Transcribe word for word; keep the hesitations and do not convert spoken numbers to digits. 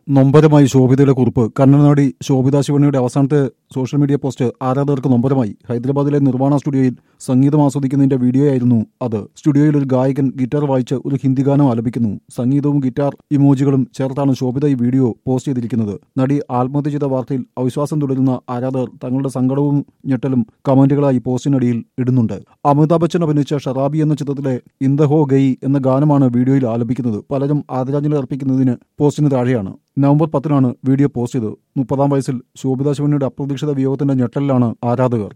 നൊമ്പരമായി ശോഭിതയുടെ കുറിപ്പ്. കന്നഡ ശോഭിത ശിവണ്ണിയുടെ അവസാനത്തെ social media post ആരാധകർക്ക് നൊമ്പരമായി. ഹൈദരാബാദിലെ നിർവാണ സ്റ്റുഡിയോയിൽ സംഗീതം ആസ്വദിക്കുന്നതിന്റെ വീഡിയോയായിരുന്നു അത്. സ്റ്റുഡിയോയിൽ ഒരു ഗായകൻ ഗിറ്റാർ വായിച്ച് ഒരു ഹിന്ദി ഗാനം ആലപിക്കുന്നു. സംഗീതവും ഗിറ്റാർ ഇമോജികളും ചേർത്താണ് ശോഭിത ഈ വീഡിയോ പോസ്റ്റ് ചെയ്തിരിക്കുന്നത്. നടി ആത്മഹത്യ ചെയ്ത വാർത്തയിൽ അവിശ്വാസം തുടരുന്ന ആരാധകർ തങ്ങളുടെ സങ്കടവും ഞെട്ടലും കമന്റുകളായി പോസ്റ്റിനടിയിൽ ഇടുന്നുണ്ട്. അമിതാഭ് ബച്ചൻ അഭിനയിച്ച ഷറാബി എന്ന ചിത്രത്തിലെ ഇന്ദ ഹോ ഗയി എന്ന ഗാനമാണ് വീഡിയോയിൽ ആലപിക്കുന്നത്. പലരും ആദരാഞ്ജലി അർപ്പിക്കുന്നതിന് പോസ്റ്റിന് താഴെയാണ്. നവംബർ പത്തിനാണ് വീഡിയോ പോസ്റ്റ് ചെയ്തത്. മുപ്പതാം വയസ്സിൽ ശോഭിത ശിവണ്ണിയുടെ അപ്രതീക്ഷിത വിയോഗത്തിന്റെ ഞെട്ടലിലാണ് ആരാധകർ.